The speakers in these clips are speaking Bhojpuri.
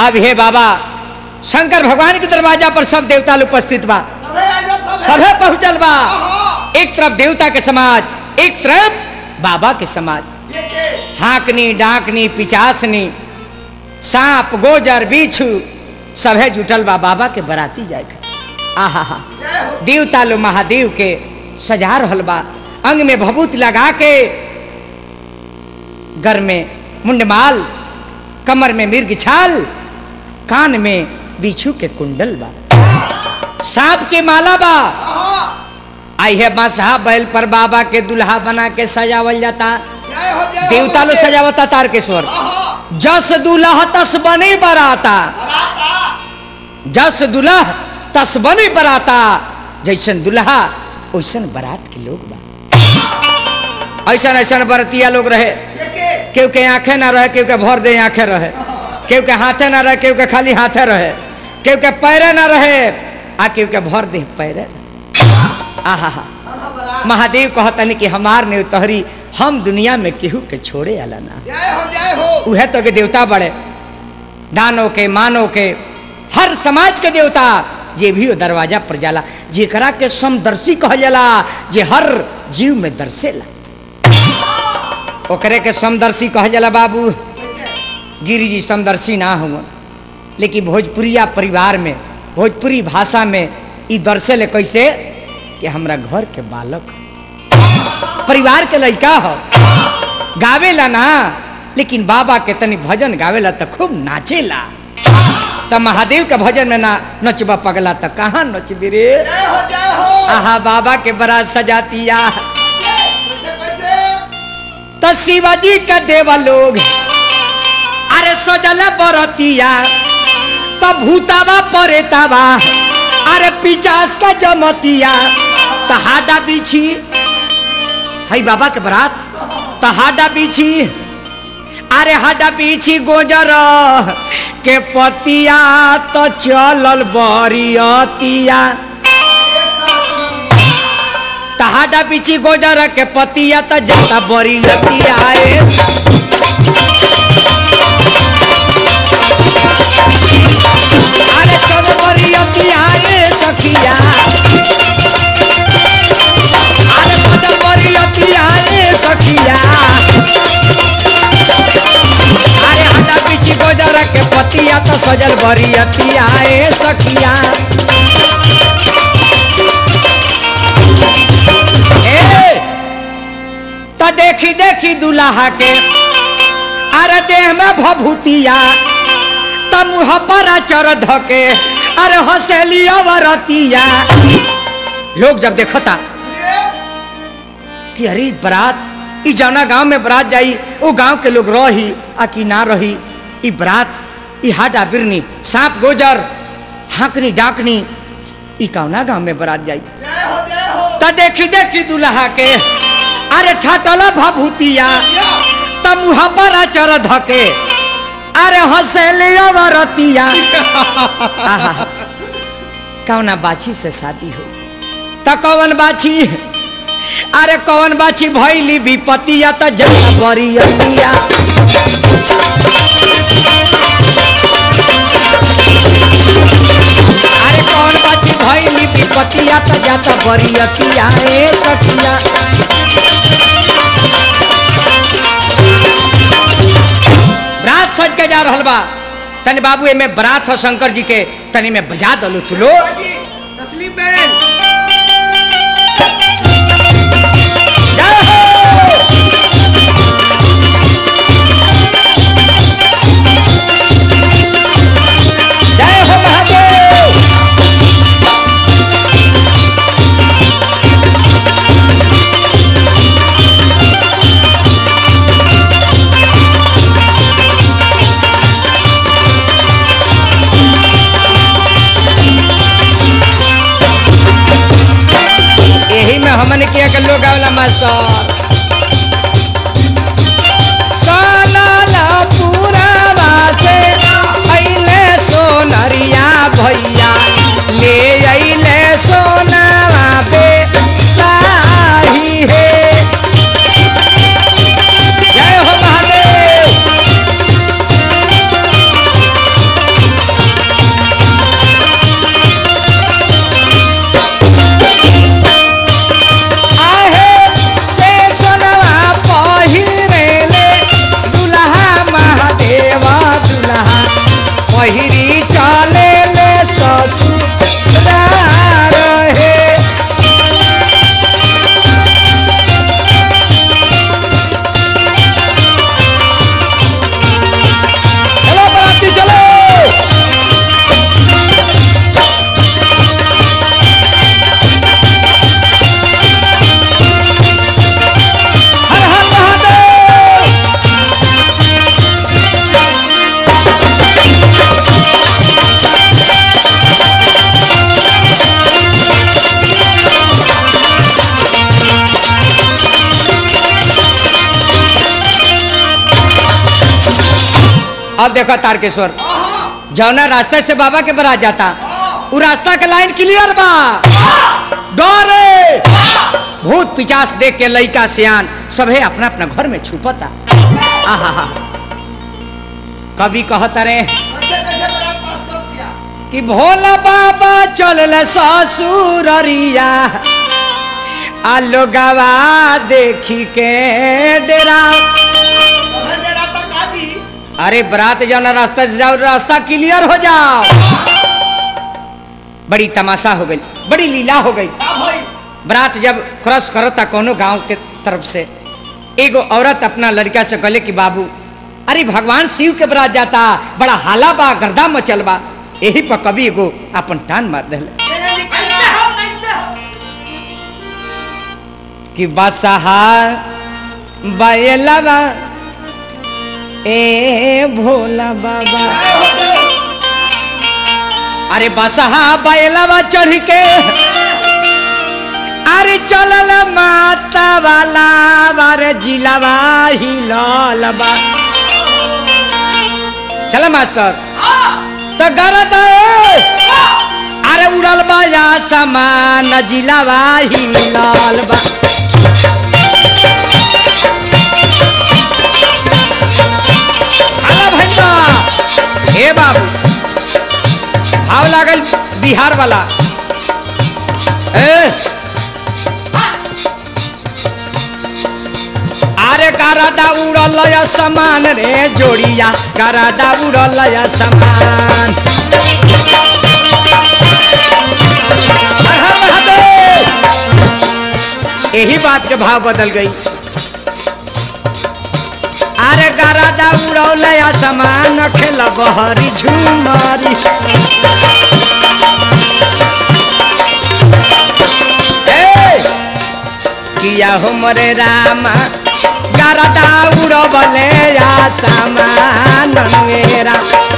अब हे बाबा शंकर भगवान के दरवाजा पर सब देवता लोग उपस्थित बा, सभे पहुंचल बा। एक तरफ देवता के समाज, एक तरफ बाबा के समाज। हाकनी डाकनी पिचासनी सांप गोजर बिच्छू सभे जुटल बा बाबा के बराती जाए। आहा हा देवता लो महादेव के सजा रहल बा, अंग में भभूत लगा के, घर में मुंडमाल, कमर में मिर्ग छाल, कान में बिच्छू के कुंडल बा, सांप के माला बा। आई है बांसहा बैल पर बाबा के दुल्हा बना के सजावल जाता। देवता लो सजावता तारकेश्वर। जस दुल्हा तस बने बराता, जस दुल्हा तस बने बराता, जैसन दुल्हा वैसन बारात के लोग बा। ऐसा ऐसा बरतिया लोग रहे, केहू के आंखें ना रहे, केहू के भर दे आंखें रहे, केहू के हाथे ना रहे, केहू के खाली हाथे रहे, केहू के पैरे ना रहे, आ केहू के भर दे पैरे। आहा हा महादेव कहतन कि हमार ने तोहरी हम दुनिया में केहू के छोड़े आला ना। जय हो उहे तो के देवता बड़े, दानों के मानव के हर समाज के देवता जे भी दरवाजा पर जाला, जेकरा के समदर्शी कहल जाला, जे हर जीव में दर्शेला ओकरे के समदर्शी कहल जाला। बाबू गिरी जी समदर्शी ना हुआ, लेकिन भोजपुरिया परिवार में, भोजपुरी भाषा में ई दर्शेले कैसे कि हमरा घर के बालक परिवार के लड़का हो, गावेला ना, लेकिन बाबा के तनी भजन गावेला तो खूब नाचेला। तो महादेव के भजन में ना नचबा पगला तो कहाँ नचबी रे। आहा बाबा के बरात सजातिया तो शिवाजी का देवा लोग अरे सजला बरतिया, तो भूतावा परेतावा अरे पिचास का जमतिया, तहाडा बिछी है बाबा के बरात, तहाडा बिछी अरे हाडा बिछी गोजर के पतिया, तो चलल बरियतिया, तहाडा बिछी गोजर के पतिया, तो जाता बरियतिया। अरे चलो बरियतिया सखिया, अरे बदल बरियतिया सखिया, अरे हटा पीछे गोजर के पतिया, तो सजल बरियतिया सखिया। तो देखी देखी दुल्हा के अरे देह में भभूतिया, तो मुँह पर चर धके अरे हंसेलिया बरतिया। लोग जब देखता कि अरे बरात ई जौना गांव में बरात जाई, वो गांव के लोग रही आ कि ना रही, ई बरात ई हाडा बिरनी सांप गोजर हाकनी डाकनी ई कौना गांव में बरात जाई। तो देखी देखी दुल्हा के अरे छाटला भभूतिया, तो मुँह पर चर धके अरे हंसेलिया बरतिया। कौना बाछी से शादी हो, तो कौन बाछी अरे कौन बाछी भैली विपतिया, तो जाता बरियतिया। अरे कौन बाछी भैली विपतिया, तो जाता बरियतिया सखिया। बरात सज के जा रहल बा, तनी बाबू एमे बरात हो शंकर जी के, तनी में बजा दलो तू लो तस्लीम बहन। जय हो महादेव। यही में हमन किया के लोग आवला मास्टर सोनाला पूरा से अइले सोनरिया भैया, ले अइले सोनावा पे साही है। जय हो महादेव। अब देखो तारकेश्वर, हाँ जौना रास्ते से बाबा के बारात जाता हाँ उ रास्ता के लाइन क्लियर बा। डरे भूत पिचास देख के लइका सियान सभे अपना अपना घर में छुपता। आहा कभी कहता रे कैसे कैसे बारात पास कर दिया। कि भोला बाबा चल ससुररिया आलो गवा देखी के डेरा। घर डेरा तक आदि अरे बरात जाना रास्ता से जाओ, रास्ता क्लियर हो जाओ। बड़ी तमाशा हो गई, बड़ी लीला हो गई। का भाई बरात जब क्रॉस करता कोनो गांव के तरफ से, एगो औरत अपना लड़का से कहले कि बाबू अरे भगवान शिव के बरात जाता, बड़ा हाला बा, गर्दा मचल बा। यही पर कभी एगो अपन टान मार दिले केने जी कैसे हो कैसे हो। कि बसहा बैलवा ए भोला बाबा। जय हो जय हो। अरे बसहा बैलवा चढ़ के अरे चलल माता वाला बार जिलावा हिलल बा। चल मास्टर तो गरद अरे उड़ल बा या समान जिलावा हिलल बा। अला भैया हे बाबू भाव लागल बिहार वाला अरे गरदा उड़ल या समान रे जोड़िया, गरदा उड़ल या समान। हर हर महादेव। यही बात के भाव बदल गई। अरे गरदा उड़ल या समान खेल बहरी झूमरी। किया हो मोरे रामा गरदा उड़बले या समान मेरा।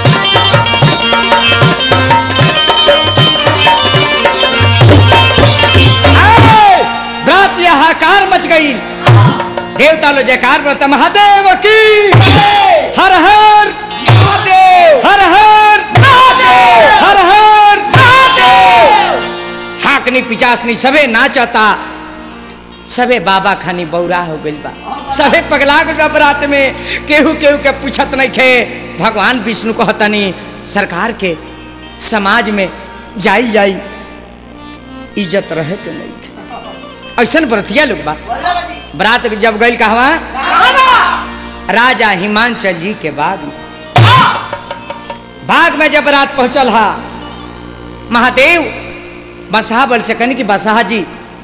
रात हाहाकार मच गई। देवता लो जयकार बोलता महादेव की हर हर महादेव हर हर महादेव हर हर महादेव। हाकनी पिचासनी सबे नाचता, सबे बाबा खानी बौरा हो गइल बा। सबे पगला गइल बा बरात में। केहू केहू के पूछत नहीं खे। भगवान विष्णु कहतनी सरकार के समाज में जाई जाई इज्जत रहे के नहीं खे। ऐसन व्रतिया लोग बा। बोला जी बरात जब गइल कहवा बाबा राजा हिमांचल जी के बाग में। बाग में जब बरात पहुंचल हा महादेव बसहा बल से कहनी कि बसहा जी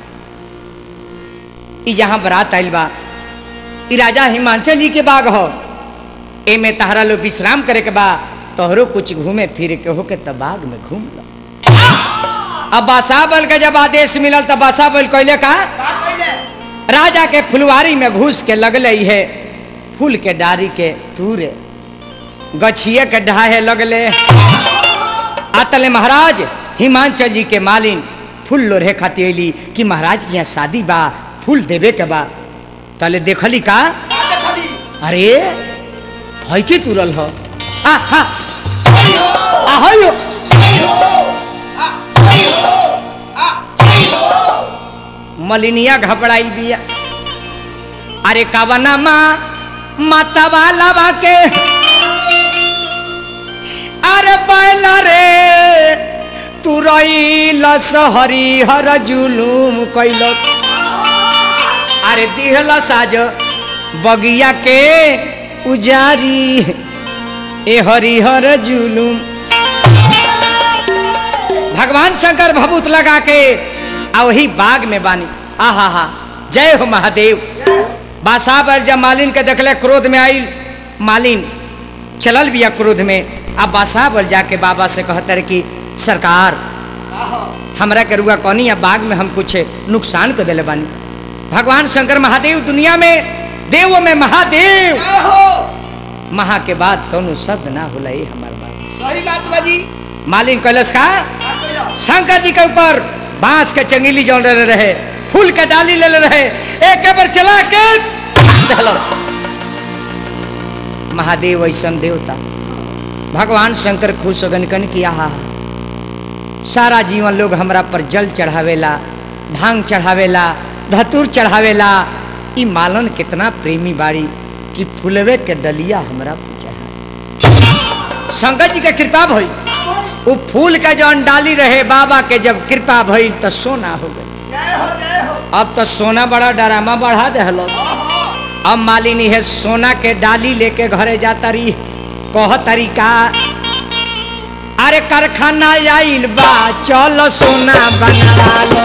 ई जहां बरात आइल बा ई राजा हिमांचल जी के बाग हो, एमे तहरा लो विश्राम करे के बा, तोहरो कुछ घूमे फिरे के हो के त बाग में घूम लो। अब बादशाह बल के जब आदेश मिलल तब बादशाह बल कहले का बात कइले राजा के फुलवारी में घुस के लगले है, फूल के डारी के तूरे गछिए के ढाहे लगले। आतले महाराज हिमांचल जी के मालिन फूल लोढ़े खातिर अली कि महाराज के यहाँ शादी बा, फूल देवे के बा। तले देखली का का देखली अरे है की तुरल हो आ हा आई हो आ हयो आई हो आ आई हो आ आई हो। मलिनिया घबराइल बिया। अरे कावना माँ माता वाला बाके अरे बैला रे तू रईलस हरिहर जुलूम कैलस। अरे दिहलस आज बगिया के उजारी ए हरिहर जुलूम। भगवान शंकर भभूत लगा के आ वही बाग में बानी। आहा हा जय हो महादेव। बादशाह पर जब मालिन के देखले क्रोध में आई, मालिन चलल बिया क्रोध में। अब बादशाह पर जाके बाबा से कहते रहे कि सरकार हमरा के रुआ कौनी बाग में हम कुछ नुकसान कर दिले बानी। भगवान शंकर महादेव दुनिया में देवों में महादेव, जय हो। महा के बाद कौनो शब्द ना होला ये हमार बात। सही बात बाजी मालिन कैलस का बात कइलो शंकर जी के ऊपर बांस के चंगेली जौन रहे, फूल के डाली ले रहे, एक बार चला के धलो। महादेव ऐसन देवता भगवान शंकर खुश हो गन कन किया सारा जीवन लोग हमरा पर जल चढ़ावेला, भांग चढ़ावेला, धतूर चढ़ावेला। ई मालन कितना प्रेमी बाड़ी कि फुलवे के डलिया हमरा पे चढ़ा। शंकर जी के कृपा भई, वो फूल का जौन डाली रहे बाबा के जब कृपा भई तो सोना हो गई। जय हो जय हो। अब तो सोना बड़ा डरामा बढ़ा देहलो। अब मालिनी है सोना के डाली लेके घरे जाता रही, कह तरीका अरे कारखाना आइल बा चलो सोना बनवा लो,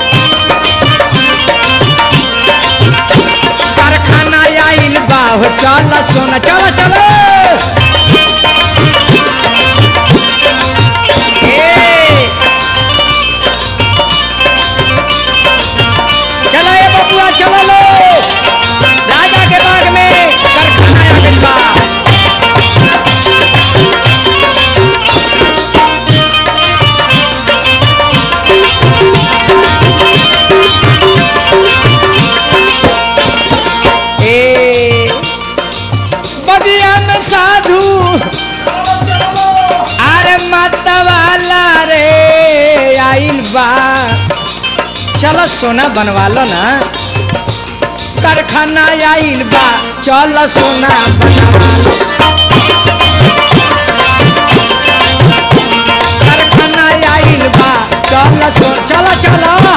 कारखाना आइल बा हो चलो सोना, चलो चलो चलो ये बबुआ चलो लो, राजा के बाग में कारखाना आइल बा। बगिया में साधु अरे मतवाला रे आइल बा, चलो सोना बनवा लो ना, कारखाना आइल बा चलो सोना बनवा लो, कारखाना आइल बा चलो सोना, चलो चलो।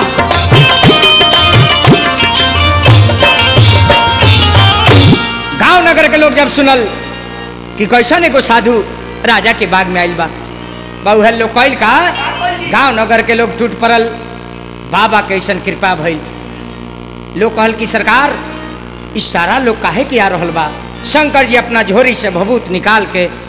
गांव नगर के लोग जब सुनल कि कैसा ने को साधु राजा के बाग में आइल बा, बहु है लोग कैल का गांव नगर के लोग टूट पड़ल, बाबा के ऐसन कृपा भइल। लोग कहल कि सरकार इस सारा लोग काहे के आ रहल बा। शंकर जी अपना झोरी से भभूत निकाल के